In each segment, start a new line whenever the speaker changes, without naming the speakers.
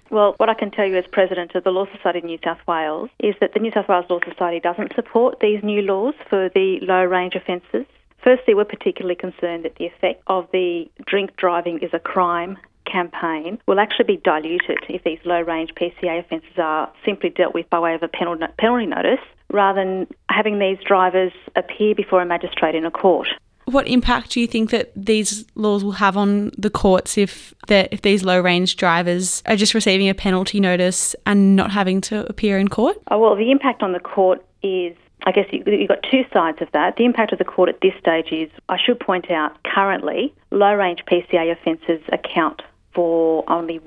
Well, what I can tell you as President of the Law Society of New South Wales is that the New South Wales Law Society doesn't support these new laws for the low-range offences. Firstly, we're particularly concerned that the effect of the drink driving is a crime campaign will actually be diluted if these low-range PCA offences are simply dealt with by way of a penalty notice rather than having these drivers appear before a magistrate in a court.
What impact do you think that these laws will have on the courts if these low-range drivers are just receiving a penalty notice and not having to appear in court?
Oh, well, the impact on the court is, I guess you've got two sides of that. The impact of the court at this stage is, I should point out, currently, low-range PCA offences account for only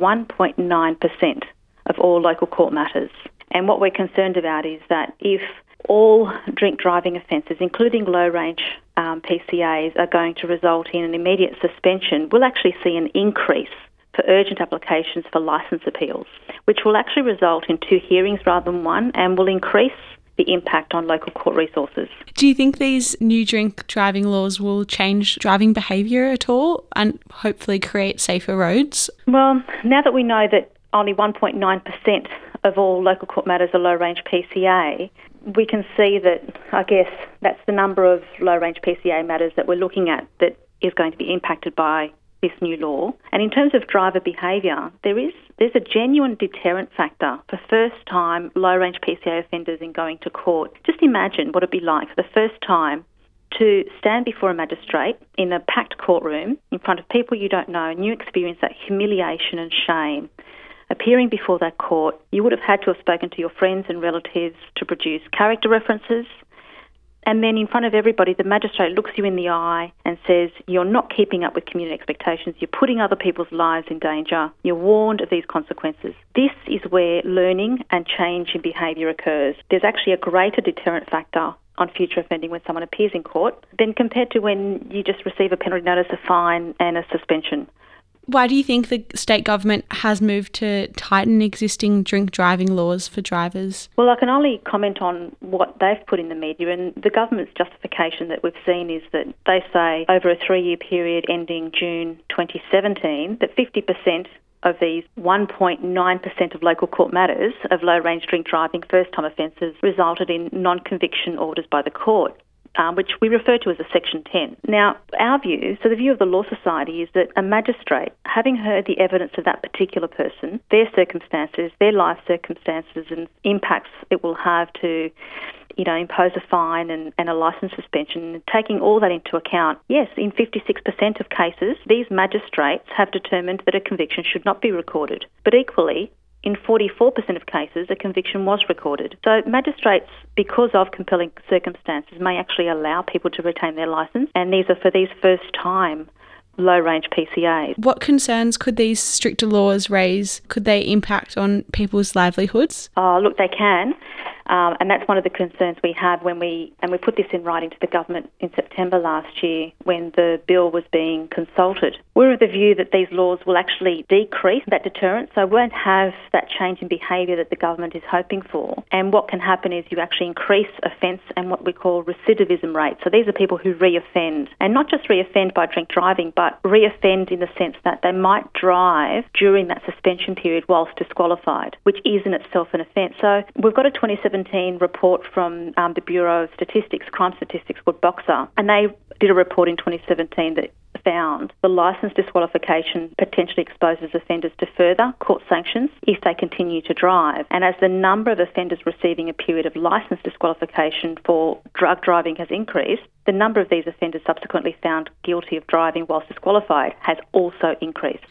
1.9% of all local court matters. And what we're concerned about is that if all drink driving offences, including low-range PCAs, are going to result in an immediate suspension, we'll actually see an increase for urgent applications for licence appeals, which will actually result in 2 hearings rather than 1 and will increase the impact on local court resources.
Do you think these new drink driving laws will change driving behaviour at all and hopefully create safer roads?
Well, now that we know that only 1.9% of all local court matters are low-range PCA, we can see that, I guess, that's the number of low-range PCA matters that we're looking at that is going to be impacted by this new law. And in terms of driver behaviour, there's a genuine deterrent factor for first-time low-range PCA offenders in going to court. Just imagine what it'd be like for the first time to stand before a magistrate in a packed courtroom in front of people you don't know, and you experience that humiliation and shame. Appearing before that court, you would have had to have spoken to your friends and relatives to produce character references. And then in front of everybody, the magistrate looks you in the eye and says, you're not keeping up with community expectations, you're putting other people's lives in danger, you're warned of these consequences. This is where learning and change in behaviour occurs. There's actually a greater deterrent factor on future offending when someone appears in court than compared to when you just receive a penalty notice, a fine and a suspension.
Why do you think the state government has moved to tighten existing drink driving laws for drivers?
Well, I can only comment on what they've put in the media, and the government's justification that we've seen is that they say over a 3-year period ending June 2017 that 50% of these 1.9% of local court matters of low-range drink driving first-time offences resulted in non-conviction orders by the court, which we refer to as a Section 10. Now, our view, so the view of the Law Society, is that a magistrate, having heard the evidence of that particular person, their circumstances, their life circumstances and impacts it will have to, impose a fine and a licence suspension, taking all that into account, yes, in 56% of cases, these magistrates have determined that a conviction should not be recorded. But equally, in 44% of cases, a conviction was recorded. So magistrates, because of compelling circumstances, may actually allow people to retain their licence, and these are for these first-time low-range PCAs.
What concerns could these stricter laws raise? Could they impact on people's livelihoods?
Oh, look, they can. And that's one of the concerns we have when we put this in writing to the government in September last year when the bill was being consulted. We're of the view that these laws will actually decrease that deterrent, so won't have that change in behaviour that the government is hoping for. And what can happen is you actually increase offence and what we call recidivism rates. So these are people who reoffend, and not just reoffend by drink driving, but reoffend in the sense that they might drive during that suspension period whilst disqualified, which is in itself an offence. So we've got a 2017 report from the Bureau of Statistics, crime statistics called Boxer, and they did a report in 2017 that found the licence disqualification potentially exposes offenders to further court sanctions if they continue to drive. And as the number of offenders receiving a period of licence disqualification for drug driving has increased, the number of these offenders subsequently found guilty of driving whilst disqualified has also increased.